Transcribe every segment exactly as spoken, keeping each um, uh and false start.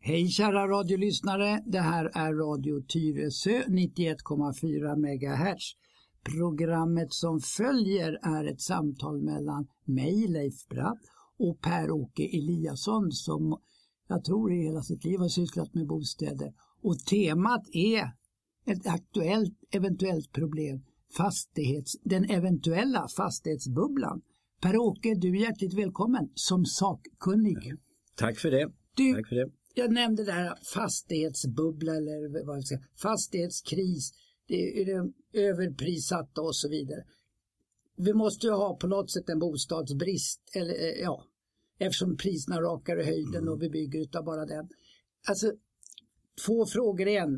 Hej kära radiolyssnare, det här är Radio Tyresö nittioett komma fyra megahertz. Programmet som följer är ett samtal mellan mig, Leif Bratt, och Per-Åke Eliasson som jag tror i hela sitt liv har sysslat med bostäder. Och temat är ett aktuellt eventuellt problem, fastighets, den eventuella fastighetsbubblan. Per-Åke, du är hjärtligt välkommen som sakkunnig. Ja, tack för det. Du, tack för det. Jag nämnde där fastighetsbubbla eller vad jag ska säga, fastighetskris, det är det överprissatta och så vidare. Vi måste ju ha på något sätt en bostadsbrist, eller ja, eftersom priserna rakar i höjden mm. och vi bygger utav bara den. Alltså, två frågor igen.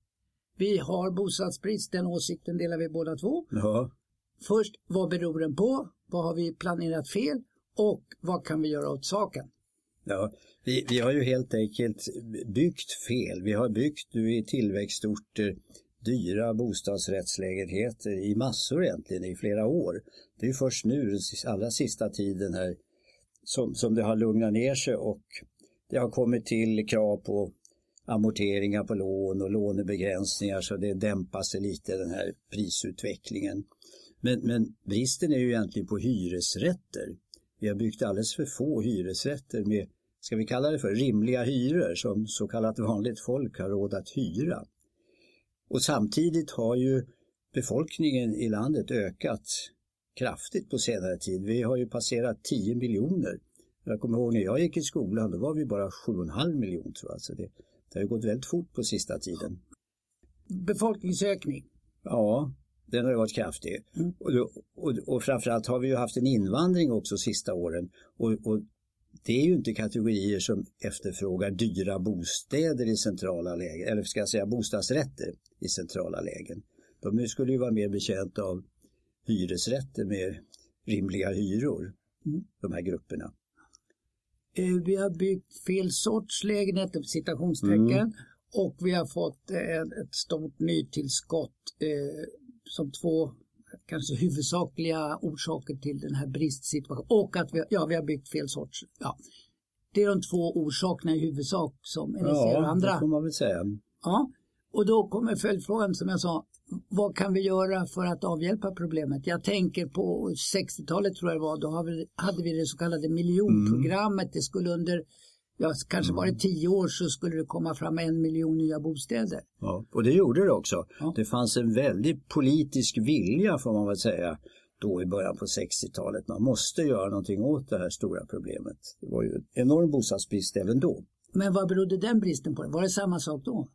Vi har bostadsbrist, den åsikten delar vi båda två. Ja. Först, vad beror den på? Vad har vi planerat fel? Och vad kan vi göra åt saken? Ja, vi, vi har ju helt enkelt byggt fel. Vi har byggt nu i tillväxtorter dyra bostadsrättslägenheter i massor egentligen i flera år. Det är ju först nu, den allra sista tiden här, som, som det har lugnat ner sig och det har kommit till krav på amorteringar på lån och lånebegränsningar så det dämpar sig lite den här prisutvecklingen. Men, men bristen är ju egentligen på hyresrätter. Vi har byggt alldeles för få hyresrätter med, ska vi kalla det för, rimliga hyror som så kallat vanligt folk har råd att hyra. Och samtidigt har ju befolkningen i landet ökat kraftigt på senare tid. Vi har ju passerat tio miljoner. Jag kommer ihåg när jag gick i skolan, då var vi bara sju och en halv miljon tror jag. Så det, det har ju gått väldigt fort på sista tiden. Befolkningsökning? Ja, den har ju varit kraftig. Mm. Och, och, och framförallt har vi ju haft en invandring också sista åren. Och, och det är ju inte kategorier som efterfrågar dyra bostäder i centrala lägen. Eller ska jag säga bostadsrätter i centrala lägen. De skulle ju vara mer betjänta av hyresrätter med rimliga hyror. Mm. De här grupperna. Vi har byggt fel sorts lägenheter, citationstecken. Mm. Och vi har fått ett stort nytillskott eh, som två kanske huvudsakliga orsaker till den här bristsituationen. Och att vi, ja, vi har byggt fel sorts. Ja. Det är de två orsakerna i huvudsak som initierar ja, andra. Ja, det får man väl säga. Ja, och då kommer följdfrågan som jag sa. Vad kan vi göra för att avhjälpa problemet? Jag tänker på sextiotalet tror jag det var. Då hade vi det så kallade miljonprogrammet. Mm. Det skulle under... Ja, kanske var det tio år så skulle det komma fram en miljon nya bostäder. Ja, och det gjorde det också. Ja. Det fanns en väldigt politisk vilja får man väl säga då i början på sextiotalet. Man måste göra någonting åt det här stora problemet. Det var ju en enorm bostadsbrist även då. Men vad berodde den bristen på? Var det samma sak då?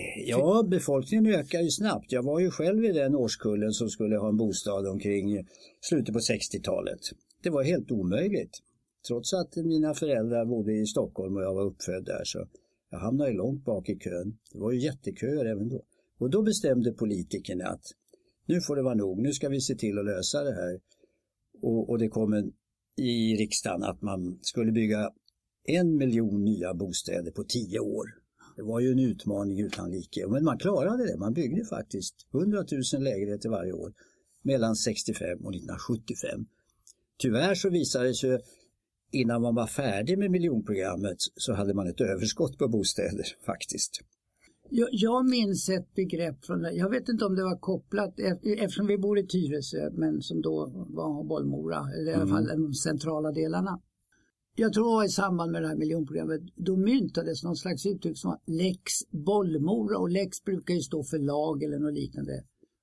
Ja, befolkningen ökar ju snabbt. Jag var ju själv i den årskullen som skulle ha en bostad omkring slutet på sextiotalet. Det var helt omöjligt. Trots att mina föräldrar bodde i Stockholm och jag var uppfödd där så jag hamnade långt bak i kön. Det var ju jätteköer även då. Och då bestämde politikerna att nu får det vara nog, nu ska vi se till att lösa det här. Och, och det kom en, i riksdagen att man skulle bygga en miljon nya bostäder på tio år. Det var ju en utmaning utan like. Men man klarade det, man byggde faktiskt hundratusen lägenheter varje år mellan sextiofem och nittonhundrasjuttiofem. Tyvärr så visade det sig innan man var färdig med miljonprogrammet så hade man ett överskott på bostäder faktiskt. Jag, jag minns ett begrepp från det. Jag vet inte om det var kopplat eftersom vi bor i Tyresö men som då var Bollmora eller i alla fall mm. de centrala delarna. Jag tror i samband med det här miljonprogrammet då myntades någon slags uttryck som Lex Bollmora och Lex brukar ju stå för lag eller något liknande.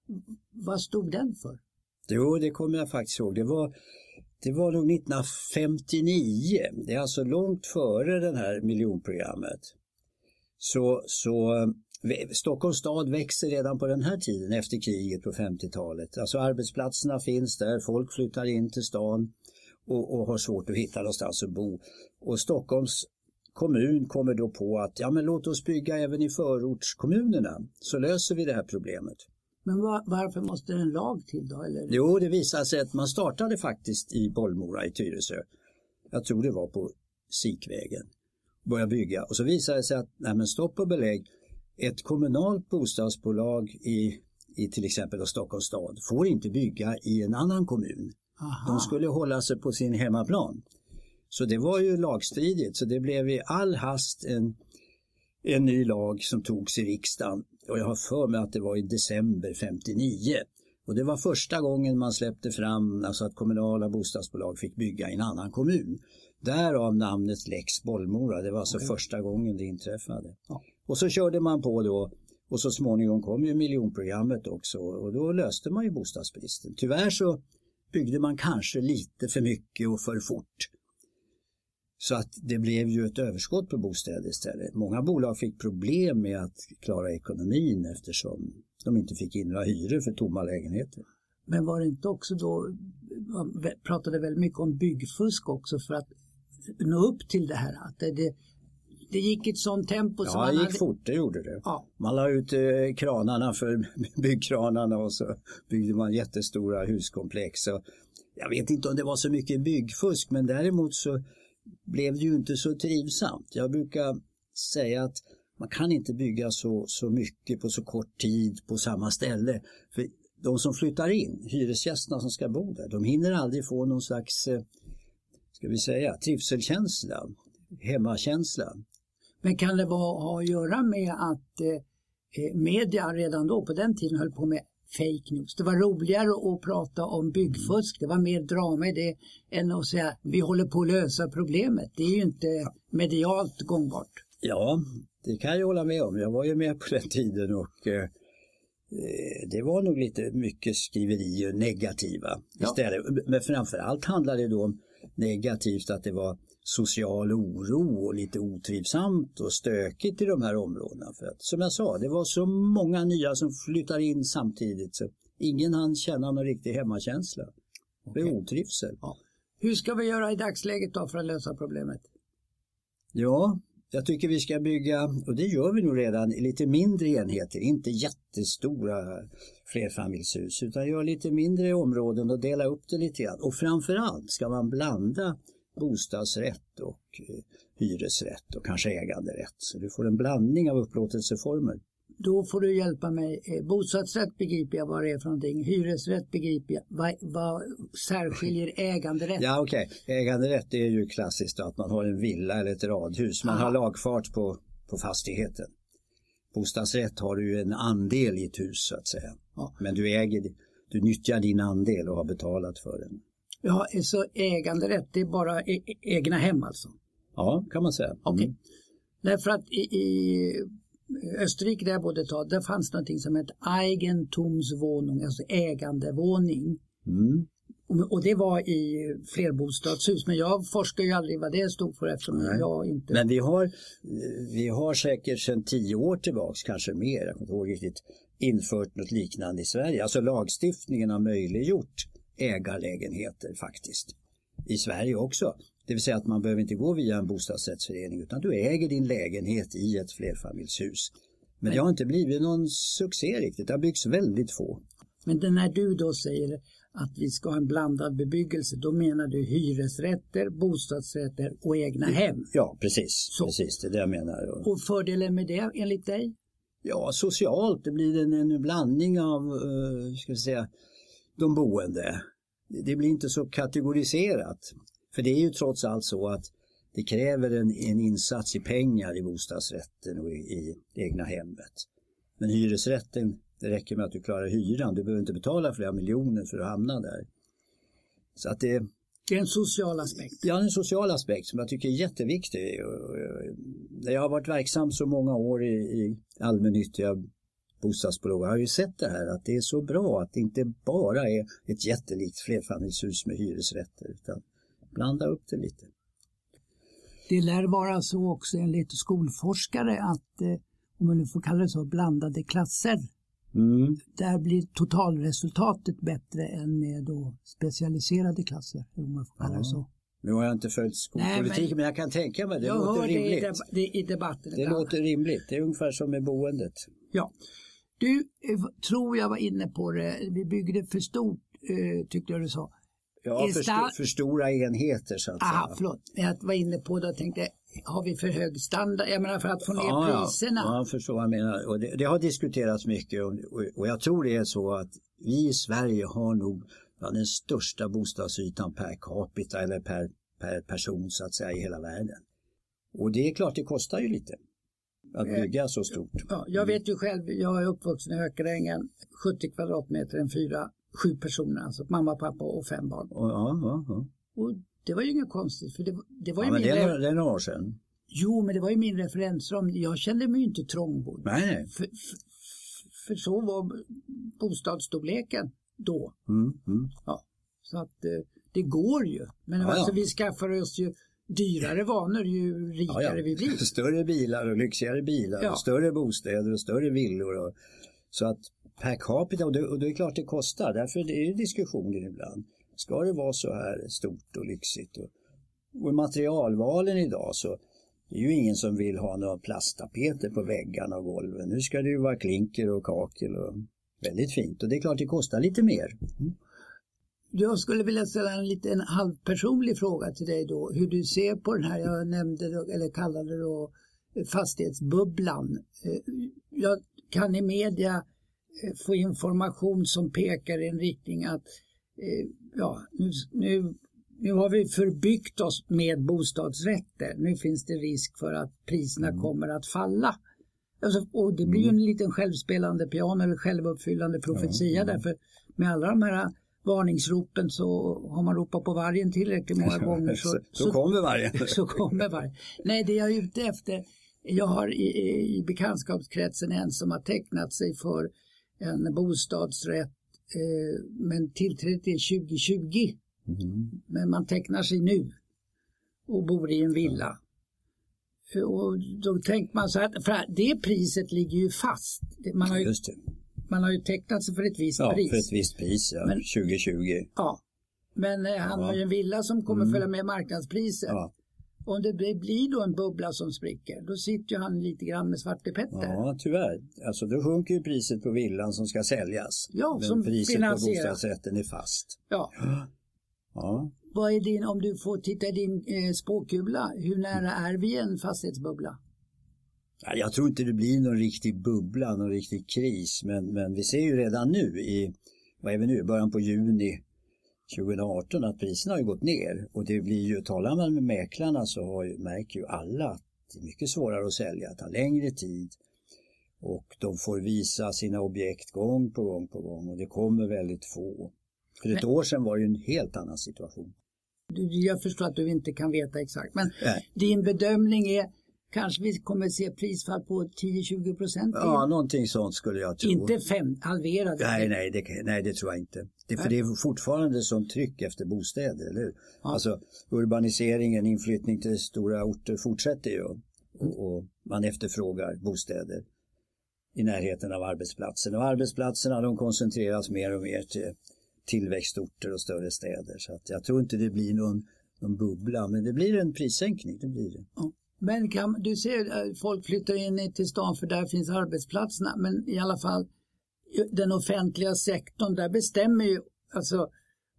Vad stod den för? Jo, det kommer jag faktiskt ihåg. Det var Det var nog nittonhundrafemtionio, det är alltså långt före det här miljonprogrammet. Så, så Stockholms stad växer redan på den här tiden efter kriget på femtiotalet. Alltså arbetsplatserna finns där, folk flyttar in till stan och, och har svårt att hitta någonstans att bo. Och Stockholms kommun kommer då på att ja men låt oss bygga även i förortskommunerna så löser vi det här problemet. Men var, varför måste en lag till då? Eller? Jo, det visar sig att man startade faktiskt i Bollmora i Tyresö. Jag tror det var på Sikvägen. Började bygga. Och så visade det sig att, nej men stopp och belägg, ett kommunalt bostadsbolag i, i till exempel Stockholms stad får inte bygga i en annan kommun. Aha. De skulle hålla sig på sin hemmaplan. Så det var ju lagstridigt. Så det blev i all hast en en ny lag som togs i riksdagen. Och jag har för mig att det var i december femtionio. Och det var första gången man släppte fram alltså att kommunala bostadsbolag fick bygga i en annan kommun. Därav namnet Lex Bollmora. Det var alltså okay. första gången det inträffade. Ja. Och så körde man på då. Och så småningom kom ju miljonprogrammet också. Och då löste man ju bostadsbristen. Tyvärr så byggde man kanske lite för mycket och för fort. Så att det blev ju ett överskott på bostäder istället. Många bolag fick problem med att klara ekonomin eftersom de inte fick in några hyror för tomma lägenheter. Men var det inte också då, man pratade väldigt mycket om byggfusk också för att nå upp till det här. Att det, det, det gick i ett sånt tempo. Ja, som man det gick hade... fort, det gjorde det. Ja. Man la ut eh, kranarna för byggkranarna och så byggde man jättestora huskomplex. Och jag vet inte om det var så mycket byggfusk, men däremot så blev det ju inte så trivsamt. Jag brukar säga att man kan inte bygga så, så mycket på så kort tid på samma ställe. För de som flyttar in, hyresgästerna som ska bo där, de hinner aldrig få någon slags, ska vi säga, trivselkänsla, hemmakänsla. Men kan det vara, ha att göra med att eh, media redan då på den tiden höll på med fake news? Det var roligare att prata om byggfusk. Det var mer drama i det än att säga vi håller på att lösa problemet. Det är ju inte medialt gångbart. Ja, det kan jag hålla med om. Jag var ju med på den tiden och eh, det var nog lite mycket skriverier negativa ja. istället. Men framförallt handlade det då om negativt att det var social oro och lite otrivsamt och stökigt i de här områdena. För att, som jag sa, det var så många nya som flyttar in samtidigt så ingen hann känna någon riktig hemmakänsla. Det är otrivsel. Ja. Hur ska vi göra i dagsläget då för att lösa problemet? Ja, jag tycker vi ska bygga, och det gör vi nog redan, i lite mindre enheter. Inte jättestora flerfamiljshus utan gör lite mindre områden och dela upp det lite grann. Och framförallt ska man blanda bostadsrätt och eh, hyresrätt och kanske äganderätt. Så du får en blandning av upplåtelseformer. Då får du hjälpa mig. Bostadsrätt begriper jag vad det är för någonting. Hyresrätt begriper jag. Vad, vad särskiljer äganderätt? Ja okej. Okay. Äganderätt är ju klassiskt att man har en villa eller ett radhus. Man Aha. har lagfart på, på fastigheten. Bostadsrätt har du ju en andel i ett hus så att säga. Ja. Men du äger, du nyttjar din andel och har betalat för den. Ja, så äganderätt det är bara e- egna hem alltså? Ja, kan man säga. Mm. Okej. Okay. Därför att i, i Österrike där jag bodde ett tag, där fanns någonting som hette Eigentumswohnung, alltså ägandevåning. Mm. Och, och det var i flerbostadshus, men jag forskar ju aldrig vad det stod för eftersom Nej. jag inte... Men vi har, vi har säkert sedan tio år tillbaks, kanske mer, jag kommer inte ihåg riktigt, infört något liknande i Sverige. Alltså lagstiftningen har möjliggjort ägarlägenheter faktiskt. I Sverige också. Det vill säga att man behöver inte gå via en bostadsrättsförening utan du äger din lägenhet i ett flerfamiljshus. Men det har inte blivit någon succé riktigt. Det har byggts väldigt få. Men när du då säger att vi ska ha en blandad bebyggelse, då menar du hyresrätter, bostadsrätter och egna hem? Ja, precis. Så. Precis, det är det jag menar. Och fördelen med det enligt dig? Ja, socialt. Det blir en, en blandning av, uh, ska vi säga, de boende. Det blir inte så kategoriserat. För det är ju trots allt så att det kräver en, en insats i pengar i bostadsrätten och i, i egna hemmet. Men hyresrätten, det räcker med att du klarar hyran. Du behöver inte betala flera miljoner för att hamna där. Så att det, det är en social aspekt. Ja, en social aspekt som jag tycker är jätteviktig. Jag har varit verksam så många år i, i allmännyttiga bostadsbolag. Jag har ju sett det här att det är så bra att det inte bara är ett jättelikt flerfamiljshus med hyresrätter utan blanda upp det lite. Det lär vara så också enligt skolforskare att eh, om man nu får kalla det så blandade klasser mm. där blir totalresultatet bättre än med då specialiserade klasser om man får kalla ja. det så. Nu har jag inte följt skolpolitik Nej, men, men jag kan tänka mig det jag låter hör rimligt. Det i, deb- det i debatten. Det låter rimligt. Det är ungefär som med boendet. Ja. Du, tror jag var inne på det. Vi byggde för stort, eh, tyckte jag du sa. Ja, för, sta- för stora enheter så att Aha, säga. förlåt. Jag var inne på det och tänkte, har vi för hög standard? Jag menar för att få ner ja, priserna. Ja, jag förstår vad jag menar. Och det, det har diskuterats mycket och, och, och jag tror det är så att vi i Sverige har nog ja, den största bostadsytan per capita eller per, per person så att säga i hela världen. Och det är klart det kostar ju lite. att bygga så stort. Ja, jag vet ju själv, jag är uppvuxen i Hökarängen, sjuttio kvadratmeter, en fyra, sju personer, alltså mamma, pappa och fem barn. Och, ja, ja, ja. Och det var ju inget konstigt, för det, det var ju Ja, men min... det är, det är några år sedan. Jo, men det var ju min referensram. Jag kände mig ju inte trångbodd. Nej, nej. För, för, för så var bostadsstorleken då. Mm, mm. Ja, så att eh, det går ju. Men Ja, alltså ja. vi skaffar oss ju dyrare vanor ju rikare Ja, ja. vi blir. Större bilar och lyxigare bilar Ja. och större bostäder och större villor. Och, så att per capita, och det, och det är klart det kostar. Därför är det diskussioner ibland. Ska det vara så här stort och lyxigt? Och, och i materialvalen idag så det är ju ingen som vill ha några plasttapeter på väggarna och golven. Nu ska det ju vara klinker och kakel och väldigt fint. Och det är klart det kostar lite mer. Mm. Jag skulle vilja ställa en liten halvpersonlig fråga till dig då. Hur du ser på den här, jag nämnde eller kallade då fastighetsbubblan. Jag kan i media få information som pekar i en riktning att ja, nu, nu, nu har vi förbyggt oss med bostadsrätter. Nu finns det risk för att priserna mm. kommer att falla. Alltså, och det blir ju en liten självspelande piano eller självuppfyllande profetia mm. därför med alla de här varningsropen så har man ropat på vargen tillräckligt många gånger. Så, så, så kommer vargen. Så kommer vargen. Nej, det jag är ute efter, jag har i, i bekantskapskretsen en som har tecknat sig för en bostadsrätt eh, men tillträdet är tjugo tjugo. Mm. Men man tecknar sig nu och bor i en villa. Mm. Och då tänker man så att för det priset ligger ju fast. Man har ju, Just det. Man har ju tecknat sig för ett visst ja, pris. Ja, för ett visst pris, ja. Men, tjugo tjugo. Ja, men eh, han ja. har ju en villa som kommer mm. följa med marknadspriset. Ja. Om det blir då en bubbla som spricker, då sitter ju han lite grann med Svarte Petter. Ja, tyvärr. Alltså då sjunker ju priset på villan som ska säljas. Ja, men som priset finansierar. på bostadsrätten är fast. Ja. Ja. Vad är din, om du får titta i din eh, spåkula, hur nära är vi en fastighetsbubbla? Ja, jag tror inte det blir någon riktig bubbla, någon riktig kris. Men, men vi ser ju redan nu i, vad är vi nu, början på juni tjugo arton att priserna har ju gått ner. Och det blir ju, talar man med mäklarna så har ju, märker ju alla att det är mycket svårare att sälja, att ta längre tid. Och de får visa sina objekt gång på gång på gång och det kommer väldigt få. För ett men, år sedan var det ju en helt annan situation. Jag förstår att du inte kan veta exakt, men Nej. din bedömning är kanske vi kommer att se prisfall på tio till tjugo procent? Ja, någonting sånt skulle jag tro. Inte fem, halverade? Nej, nej det, nej, det tror jag inte. Det, för det är fortfarande sånt tryck efter bostäder, eller hur? Ja. Alltså urbaniseringen, inflyttning till stora orter fortsätter ju. Och, och man efterfrågar bostäder i närheten av arbetsplatsen. Och arbetsplatserna de koncentreras mer och mer till tillväxtorter och större städer. Så att jag tror inte det blir någon, någon bubbla, men det blir en prissänkning, det blir det. Ja. Men kan, du ser folk flyttar in till stan för där finns arbetsplatserna, men i alla fall den offentliga sektorn, där bestämmer ju alltså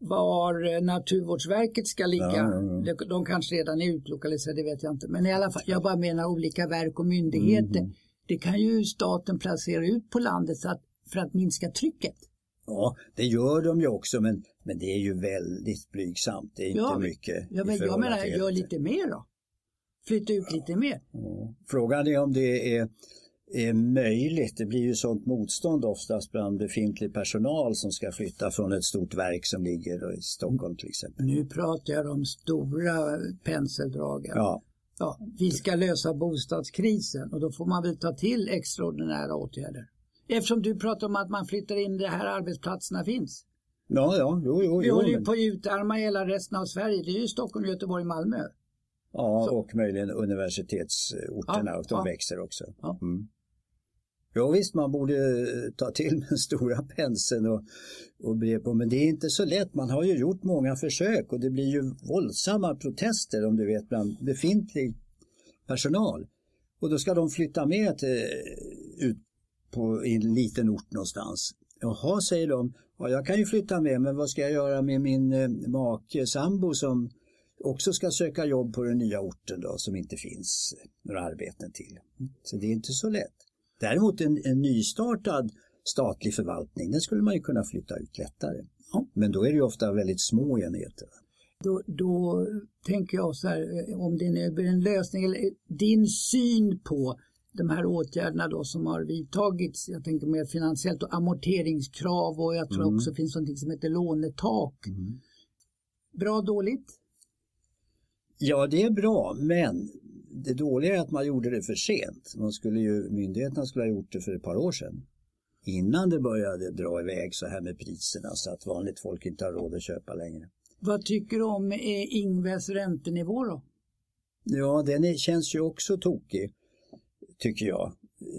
var Naturvårdsverket ska ligga. Ja, ja, ja. De kanske redan är utlokaliserade, det vet jag inte. Men i alla fall, jag bara menar olika verk och myndigheter. Mm. Det kan ju staten placera ut på landet så att, för att minska trycket. Ja, det gör de ju också, men, men det är ju väldigt blygsamt. Det är inte ja, mycket. Ja, men jag menar, gör lite mer då. Flytta ut lite mer. Ja. Frågan är om det är, är möjligt. Det blir ju sånt motstånd oftast bland befintlig personal som ska flytta från ett stort verk som ligger i Stockholm till exempel. Nu pratar jag om stora penseldragen. Ja. Ja, vi ska lösa bostadskrisen och då får man väl ta till extraordinära åtgärder. Eftersom du pratar om att man flyttar in det här arbetsplatserna finns. Ja, ja, jo, jo. Vi jo, håller ju men... på att utarma hela resten av Sverige. Det är ju Stockholm, Göteborg, Malmö. Ja, så. Och möjligen universitetsorterna ja, och de ja. växer också. Ja. Mm. Ja visst, man borde ta till den stora penseln och, och bre på, men det är inte så lätt. Man har ju gjort många försök och det blir ju våldsamma protester om du vet bland befintlig personal. Och då ska de flytta med till, ut på en liten ort någonstans. Jaha, säger de, ja, jag kan ju flytta med, men vad ska jag göra med min eh, make, sambo som också ska söka jobb på den nya orten då, som inte finns några arbeten till. Så det är inte så lätt. Däremot en, en nystartad statlig förvaltning, den skulle man ju kunna flytta ut lättare. Ja. Men då är det ju ofta väldigt små enheter. Då, då tänker jag så här, om det är en lösning, eller din syn på de här åtgärderna då som har vidtagits, jag tänker mer finansiellt, och amorteringskrav, och jag tror mm. också finns något som heter lånetak. Mm. Bra, dåligt? Ja, det är bra, men det dåliga är att man gjorde det för sent. Man skulle ju, myndigheterna skulle ha gjort det för ett par år sedan. Innan det började dra iväg så här med priserna så att vanligt folk inte har råd att köpa längre. Vad tycker du om eh, Ingves räntenivå då? Ja, den är, känns ju också tokig, tycker jag.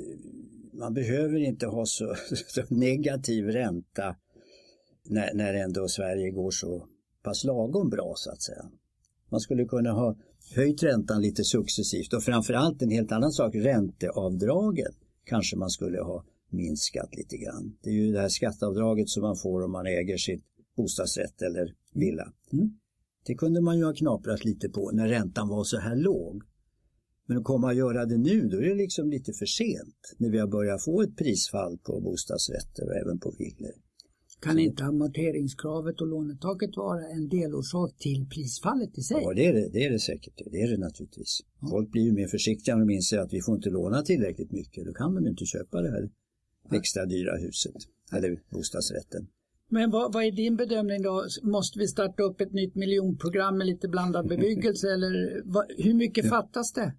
Man behöver inte ha så, så negativ ränta när, när ändå Sverige går så pass lagom bra, så att säga. Man skulle kunna ha höjt räntan lite successivt, och framförallt en helt annan sak, ränteavdragen kanske man skulle ha minskat lite grann. Det är ju det här skatteavdraget som man får om man äger sitt bostadsrätt eller villa. Mm. Det kunde man ju ha knaprat lite på när räntan var så här låg. Men att komma och göra det nu, då är det liksom lite för sent när vi har börjat få ett prisfall på bostadsrätter och även på villor. Kan så inte amorteringskravet och lånetaket vara en delorsak till prisfallet i sig? Ja, det är det, det, är det säkert. Det är det naturligtvis. Ja. Folk blir ju mer försiktiga när de inser att vi får inte låna tillräckligt mycket. Då kan de inte köpa det här extra dyra huset eller bostadsrätten. Men vad, vad är din bedömning då? Måste vi starta upp ett nytt miljonprogram med lite blandad bebyggelse eller vad, hur mycket ja. fattas det?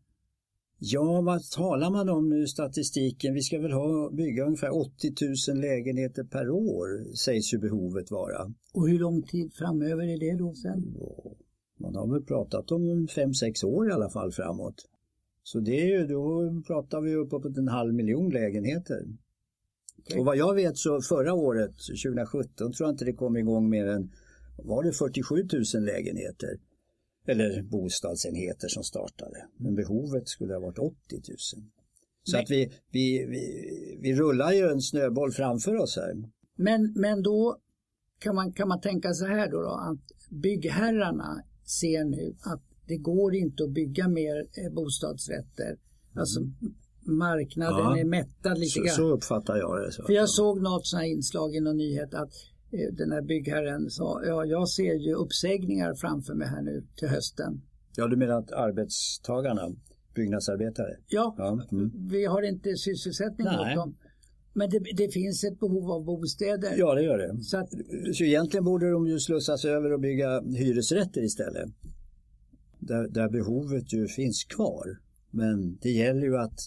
Ja, vad talar man om nu statistiken? Vi ska väl ha, bygga ungefär åttio tusen lägenheter per år, sägs ju behovet vara. Och hur lång tid framöver är det då sen? Ja, man har väl pratat om fem sex år i alla fall framåt. Så det är ju, då pratar vi uppåt en halv miljon lägenheter. Okay. Och vad jag vet så förra året, tjugosjutton, tror jag inte det kom igång mer än, var det fyrtiosju tusen lägenheter? Eller bostadsenheter som startade. Men behovet skulle ha varit åttio tusen. Så men, att vi, vi, vi, vi rullar ju en snöboll framför oss här. Men, men då kan man, kan man tänka så här då, då att byggherrarna ser nu att det går inte att bygga mer bostadsrätter. Mm. Alltså marknaden ja, är mättad lite så, grann. Så uppfattar jag det. Så. För jag såg något sån här inslag i någon nyhet att den här byggherren sa, ja, jag ser ju uppsägningar framför mig här nu till hösten. Ja, du menar att arbetstagarna, byggnadsarbetare? Ja, ja. Mm. Vi har inte sysselsättning åt dem. Men det, det finns ett behov av bostäder. Ja, det gör det. Så, att, så egentligen borde de ju slussas över och bygga hyresrätter istället. Där, där behovet ju finns kvar. Men det gäller ju att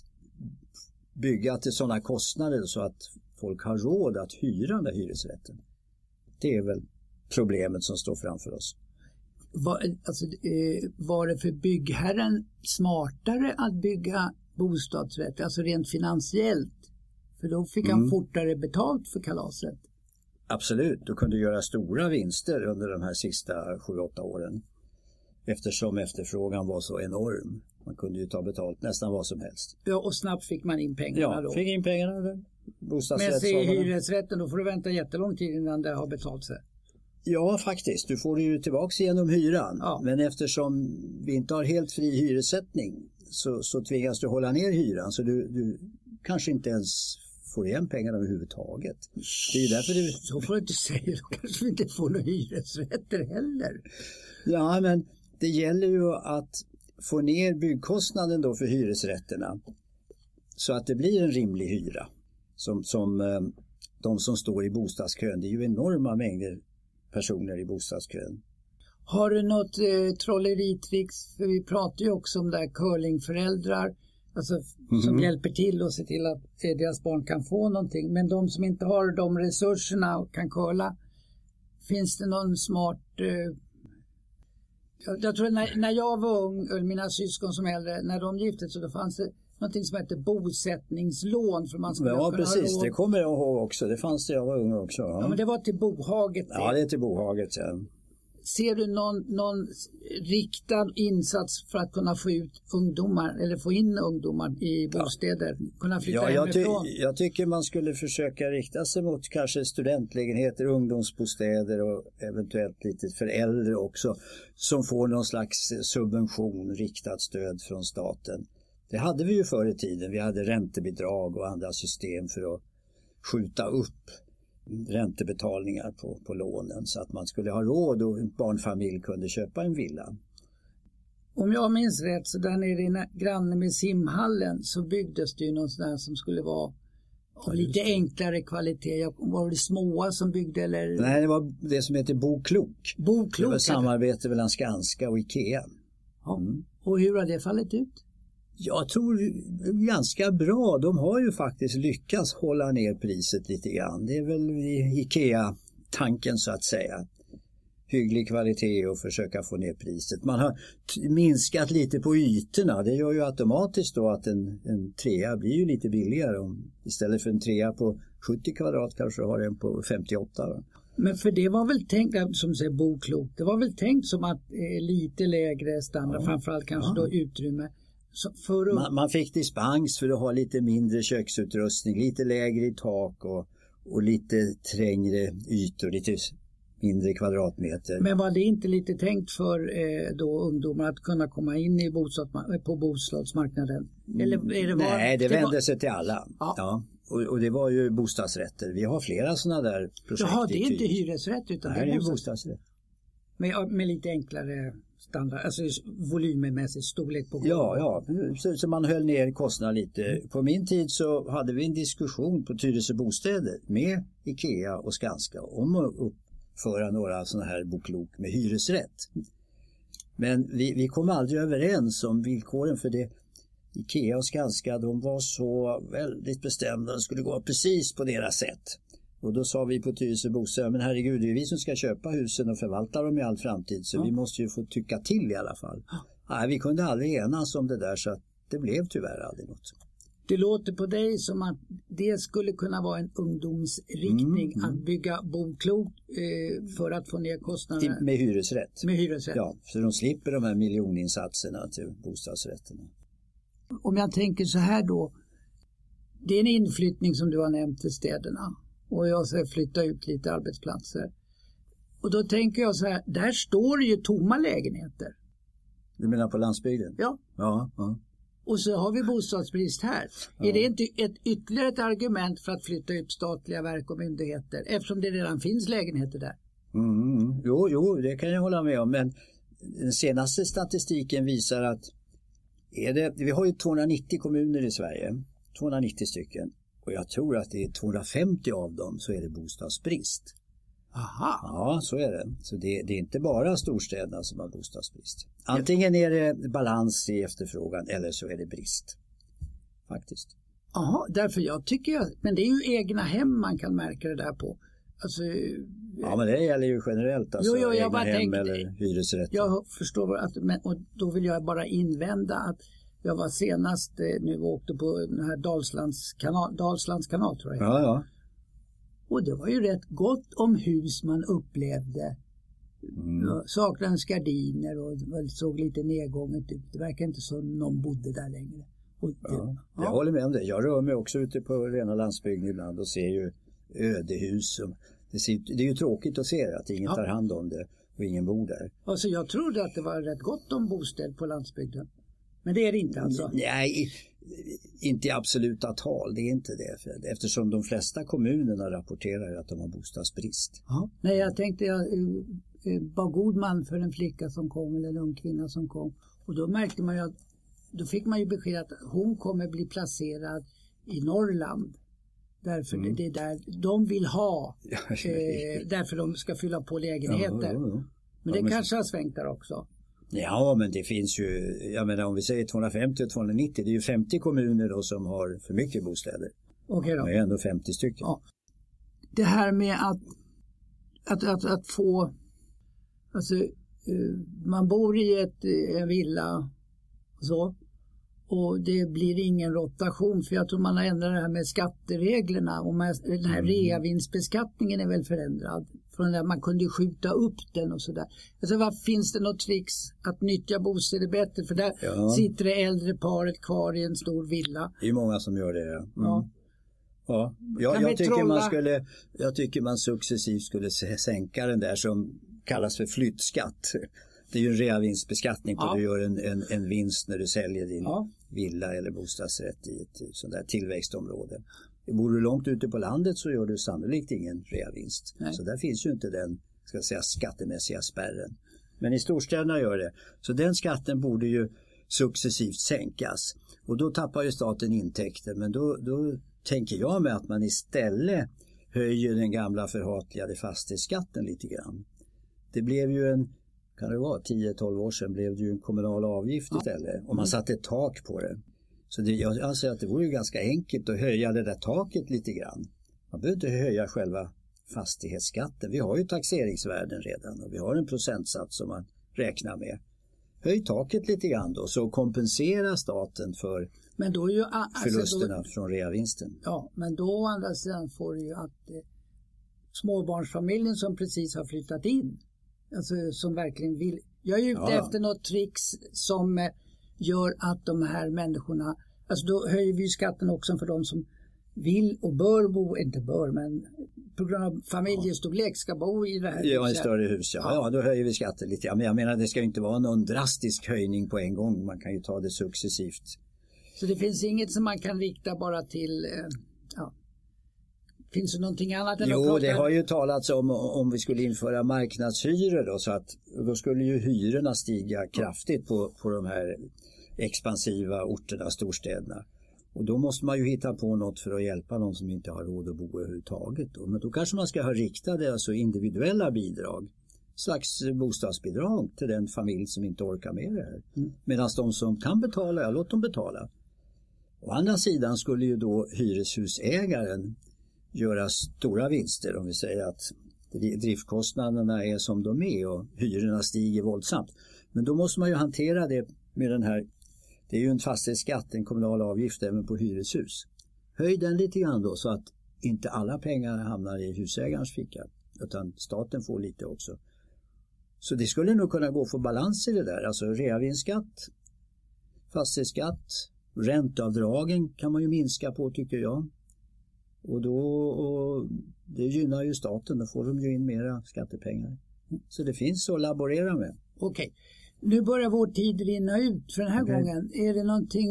bygga till sådana kostnader så att folk har råd att hyra den där hyresrätten. Det är väl problemet som står framför oss. Var, alltså, eh, var det för byggherren smartare att bygga bostadsrätt, alltså rent finansiellt? För då fick han mm. fortare betalt för kalaset. Absolut, du kunde göra stora vinster under de här sista sju åtta åren. Eftersom efterfrågan var så enorm. Man kunde ju ta betalt nästan vad som helst. Ja, och snabbt fick man in pengarna ja, då. Ja, fick in pengarna då. Men se hyresrätten, då får du vänta jättelång tid innan det har betalt sig. Ja, faktiskt. Du får det ju tillbaka genom hyran. Ja. Men eftersom vi inte har helt fri hyressättning så, så tvingas du hålla ner hyran. Så du, du kanske inte ens får igen pengarna överhuvudtaget. Det är ju därför du... Så får du inte säga. Då kanske vi inte får några hyresrätter heller. Ja, men det gäller ju att få ner byggkostnaden då för hyresrätterna. Så att det blir en rimlig hyra. Som, som eh, de som står i bostadskön. Det är ju enorma mängder personer i bostadskön. Har du något eh, trolleritricks? För vi pratar ju också om där curlingföräldrar. Alltså mm-hmm. som hjälper till och ser till att eh, deras barn kan få någonting. Men de som inte har de resurserna och kan curla. Finns det någon smart... Eh, jag, jag tror när, när jag var ung, och mina syskon som äldre, när de gifte sig, så då fanns det någonting som heter bosättningslån för man skulle ja, kunna precis. råd. Det kommer jag ihåg också. Det fanns det jag var ung också. Ja, ja men det var till bohaget. Det. Ja, det är till bohaget, ja. Ser du någon, någon riktad insats för att kunna få ut ungdomar eller få in ungdomar i bostäder? Ja. Kunna flytta ja, jag hemifrån? Ty- jag tycker man skulle försöka rikta sig mot kanske studentlägenheter, ungdomsbostäder och eventuellt lite för äldre också som får någon slags subvention, riktat stöd från staten. Det hade vi ju förr i tiden. Vi hade räntebidrag och andra system för att skjuta upp räntebetalningar på, på lånen så att man skulle ha råd och en barnfamilj kunde köpa en villa. Om jag minns rätt så där nere i granne med simhallen så byggdes det ju något sånt där som skulle vara av lite enklare kvalitet. Jag, var det Småa som byggde eller? Nej, det var det som heter Bo Klok. Bo Klok. Det var samarbete mellan Skanska och Ikea. Ja. Mm. Och hur har det fallit ut? Jag tror ganska bra. De har ju faktiskt lyckats hålla ner priset lite grann. Det är väl Ikea-tanken så att säga. Hygglig kvalitet och försöka få ner priset. Man har t- minskat lite på ytorna. Det gör ju automatiskt då att en, en trea blir ju lite billigare. Om, istället för en trea på sjuttio kvadrat kanske har en på femtioåtta. Då. Men för det var väl tänkt, som säger Bo Klok, det var väl tänkt som att eh, lite lägre standard, ja. Framförallt kanske ja. Då utrymme. Så för att... man, man fick dispens för att ha lite mindre köksutrustning, lite lägre i tak och, och lite trängre ytor, lite mindre kvadratmeter. Men var det inte lite tänkt för eh, då ungdomar att kunna komma in i bostadsma- på bostadsmarknaden? Eller är det var, Nej, det, det vände var... sig till alla. Ja. Ja. Och, och det var ju bostadsrätter. Vi har flera sådana där projekt. Jaha, det är inte hyresrätt utan Nej, det är bostads... bostadsrätt. Med, med lite enklare standard, alltså volymmässigt storlek på. Ja, ja. Så, så man höll ner kostnaderna lite. Mm. På min tid så hade vi en diskussion på Tyresö Bostäder med Ikea och Skanska om att uppföra några sådana här Bo Klok med hyresrätt. Men vi, vi kom aldrig överens om villkoren för det. Ikea och Skanska, de var så väldigt bestämda. Det skulle gå precis på deras sätt. Och då sa vi på Tyresö Bostäder, men herregud, det är vi som ska köpa husen och förvalta dem i all framtid. Så ja. Vi måste ju få tycka till i alla fall. Ja. Nej, vi kunde aldrig enas om det där så att det blev tyvärr aldrig något. Det låter på dig som att det skulle kunna vara en ungdomsriktning mm, mm. att bygga Bo Klok eh, för att få ner kostnaderna. Med hyresrätt. Med hyresrätt. Ja, så de slipper de här miljoninsatserna till bostadsrätterna. Om jag tänker så här då, det är en inflyttning som du har nämnt till städerna och jag ska flytta ut lite arbetsplatser. Och då tänker jag så här, där står det ju tomma lägenheter. Du menar på landsbygden? Ja. Ja, ja. Och så har vi bostadsbrist här. Ja. Är det inte ett ytterligare ett argument för att flytta ut statliga verk och myndigheter eftersom det redan finns lägenheter där? Mm, jo, jo, det kan jag hålla med om, men den senaste statistiken visar att är det, vi har ju tvåhundranittio kommuner i Sverige, tvåhundranittio stycken, och jag tror att det är tvåhundrafemtio av dem så är det bostadsbrist. Aha. Ja, så är det. Så det, det är inte bara storstäderna som har bostadsbrist. Antingen är det balans i efterfrågan eller så är det brist. Faktiskt. Jaha, därför jag tycker jag, men det är ju egna hem man kan märka det där på. Alltså, ja, men det gäller ju generellt. Alltså, jo, jo, jag egna hem tänkte, eller hyresrätter. Jag förstår att, men, och då vill jag bara invända att jag var senast nu och åkte på den här Dalslands kanal, Dalslands kanal tror jag. Ja, ja. Och det var ju rätt gott om hus man upplevde. Mm. Saknades gardiner och det såg lite nedgånget ut. Det verkar inte som någon bodde där längre. Och det, ja, jag ja. håller med om det. Jag rör mig också ute på rena landsbygden ibland och ser ju ödehus. Det, ser, det är ju tråkigt att se att ingen ja. tar hand om det och ingen bor där. Alltså jag trodde att det var rätt gott om bostäder på landsbygden. Men det är det inte alltså? Nej, inte i absoluta tal. Det är inte det. Eftersom de flesta kommunerna rapporterar att de har bostadsbrist. Ja. Nej, jag tänkte jag var god man för en flicka som kom eller en ung kvinna som kom. Och då märkte man ju att då fick man ju besked att hon kommer bli placerad i Norrland. Därför mm. det är där de vill ha. eh, därför de ska fylla på lägenheter. Ja, ja, ja. Men det ja, men kanske så... har svängt där också. Ja, men det finns ju, jag menar om vi säger tvåhundrafemtio och tvåhundranittio, det är ju femtio kommuner då som har för mycket bostäder. Okej då. Det är ändå femtio stycken. Ja. Det här med att, att, att, att få, alltså man bor i ett, en villa och så, och det blir ingen rotation för jag tror man har ändrat det här med skattereglerna och med, den här mm. reavinstbeskattningen är väl förändrad. Från där man kunde skjuta upp den och sådär. Alltså vad finns det något tricks att nyttja bostäder bättre? För där ja. sitter det äldre paret kvar i en stor villa. Det är många som gör det. Mm. Ja. Ja. Jag, jag, tycker man skulle, jag tycker man successivt skulle sänka den där som kallas för flyttskatt. Det är ju en reavinstbeskattning på ja. du gör en, en, en vinst när du säljer din ja. villa eller bostadsrätt i ett sånt där tillväxtområde. Bor du långt ute på landet så gör du sannolikt ingen reavinst. Nej. Så där finns ju inte den ska jag säga, skattemässiga spärren. Men i storstäderna gör det. Så den skatten borde ju successivt sänkas. Och då tappar ju staten intäkter. Men då, då tänker jag mig att man istället höjer den gamla förhatligade fastighetsskatten lite grann. Det blev ju en, kan det vara tio tolv år sedan, blev det ju en kommunal avgift istället. Och man satte ett tak på det. Så det, jag anser att det vore ju ganska enkelt att höja det där taket lite grann. Man behöver inte höja själva fastighetsskatten. Vi har ju taxeringsvärden redan och vi har en procentsats som man räknar med. Höj taket lite grann då, så kompensera staten för men då är ju, alltså förlusterna då, från reavinsten. Ja, men då å andra sidan får du ju att eh, småbarnsfamiljen som precis har flyttat in, alltså som verkligen vill, jag är ute ja. efter något tricks som eh, gör att de här människorna, alltså då höjer vi skatten också för de som vill och bör bo, inte bör, men på grund av familjestorlek ska bo i det här huset. Ja, i större hus, ja. ja. Ja, då höjer vi skatten lite. Ja, men jag menar, det ska ju inte vara någon drastisk höjning på en gång. Man kan ju ta det successivt. Så det finns inget som man kan rikta bara till, ja. Finns det någonting annat? Än jo, det har ju talats om om vi skulle införa marknadshyror då, så att då skulle ju hyrorna stiga kraftigt på, på de här expansiva orterna, storstäderna. Och då måste man ju hitta på något för att hjälpa någon som inte har råd att bo överhuvudtaget. Men då kanske man ska ha riktade, alltså individuella bidrag. Slags bostadsbidrag till den familj som inte orkar med det här. Mm. Medan de som kan betala, ja, låt dem betala. Å andra sidan skulle ju då hyreshusägaren göra stora vinster om vi säger att driftkostnaderna är som de är och hyrorna stiger våldsamt. Men då måste man ju hantera det med den här. Det är ju en fastighetsskatt, en kommunal avgift även på hyreshus. Höj den lite grann då så att inte alla pengar hamnar i husägarens ficka utan staten får lite också. Så det skulle nog kunna gå för balans i det där. Alltså reavinstskatt, fastighetsskatt, ränteavdragen kan man ju minska på tycker jag. Och då och det gynnar ju staten, då får de ju in mera skattepengar. Så det finns att laborera med. Okej. Okay. Nu börjar vår tid rinna ut för den här okay. gången. Är det någonting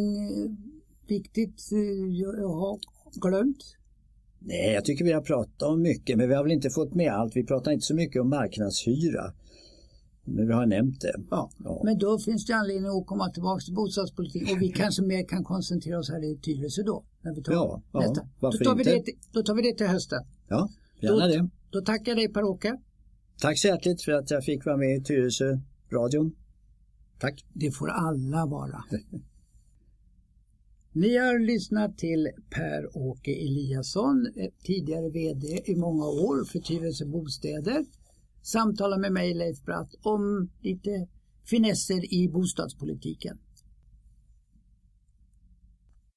viktigt jag har glömt? Nej, jag tycker vi har pratat om mycket, men vi har väl inte fått med allt. Vi pratar inte så mycket om marknadshyra, men vi har nämnt det. Ja, ja. Men då finns det anledning att komma tillbaka till bostadspolitik och vi kanske mer kan koncentrera oss här i Tyresö då. När vi tar ja, ja, varför då tar inte? Vi det, då tar vi det till hösten. Ja, gärna då, det. Då tackar jag dig Per-Åke. Tack så hjärtligt för att jag fick vara med i Tyresö radion. Tack. Det får alla vara. Ni har lyssnat till Per-Åke Eliasson, tidigare vd i många år för Tyresö Bostäder. Samtala med mig Leif Bratt om lite finesser i bostadspolitiken.